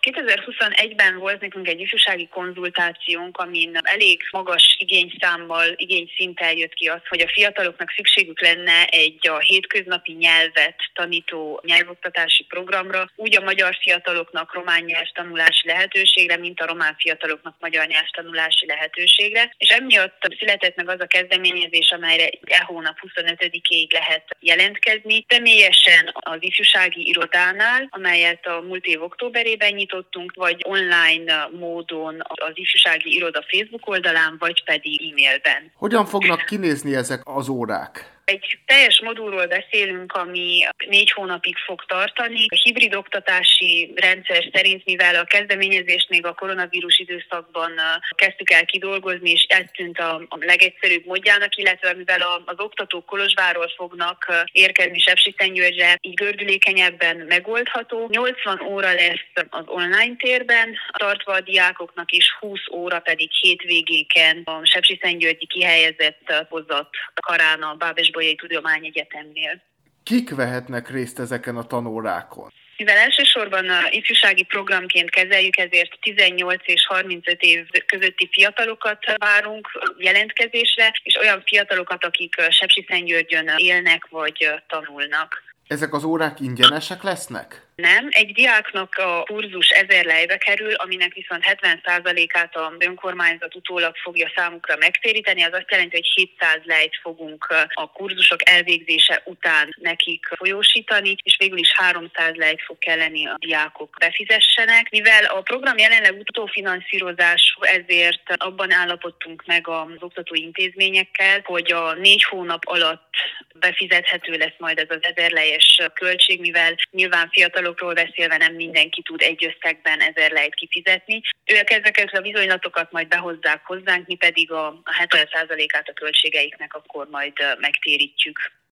2021-ben volt nekünk egy ifjúsági konzultációnk, amin elég magas igényszinttel jött ki az, hogy a fiataloknak szükségük lenne egy a hétköznapi nyelvet tanító nyelvoktatási programra, úgy a magyar fiataloknak román nyelvtanulási lehetőségre, mint a román fiataloknak magyar nyelvtanulási lehetőségre. És emiatt született meg az a kezdeményezés, amelyre hónap 25-ig lehet jelentkezni. Személyesen az ifjúsági irodánál, amelyet a múlt év októberében nyitottunk, vagy online módon az ifjúsági iroda Facebook oldalán, vagy pedig e-mailben. Hogyan fognak kinézni ezek az órák? Egy teljes modulról beszélünk, ami 4 hónapig fog tartani. A hibrid oktatási rendszer szerint, mivel a kezdeményezést még a koronavírus időszakban kezdtük el kidolgozni, és ez tűnt a legegyszerűbb módjának, illetve mivel az oktatók Kolozsvárról fognak érkezni Sepsiszentgyörgyre, így gördülékenyebben megoldható. 80 óra lesz az online térben, tartva a diákoknak, és 20 óra pedig hétvégéken a sepsiszentgyörgyi kihelyezett hozat karán a Bábes-Bolyai Tudományegyetemnél. Kik vehetnek részt ezeken a tanórákon? Mivel elsősorban ifjúsági programként kezeljük, ezért 18 és 35 év közötti fiatalokat várunk jelentkezésre, és olyan fiatalokat, akik Sepsiszentgyörgyön élnek vagy tanulnak. Ezek az órák ingyenesek lesznek? Nem, egy diáknak a kurzus 1000 lejbe kerül, aminek viszont 70%-át az önkormányzat utólag fogja számukra megtéríteni. Az azt jelenti, hogy 700 lejt fogunk a kurzusok elvégzése után nekik folyósítani, és végül is 300 lejt fog kelleni a diákok befizessenek. Mivel a program jelenleg utófinanszírozású, ezért abban állapodtunk meg az oktatói intézményekkel, hogy a 4 hónap alatt befizethető lesz majd ez az 1000 lejes költség, mivel nyilván fiatalokról beszélve nem mindenki tud egy összegben 1000 lejt kifizetni. Ők ezeket a bizonylatokat majd behozzák hozzánk, mi pedig a 70%-át a költségeiknek akkor majd megtérítjük.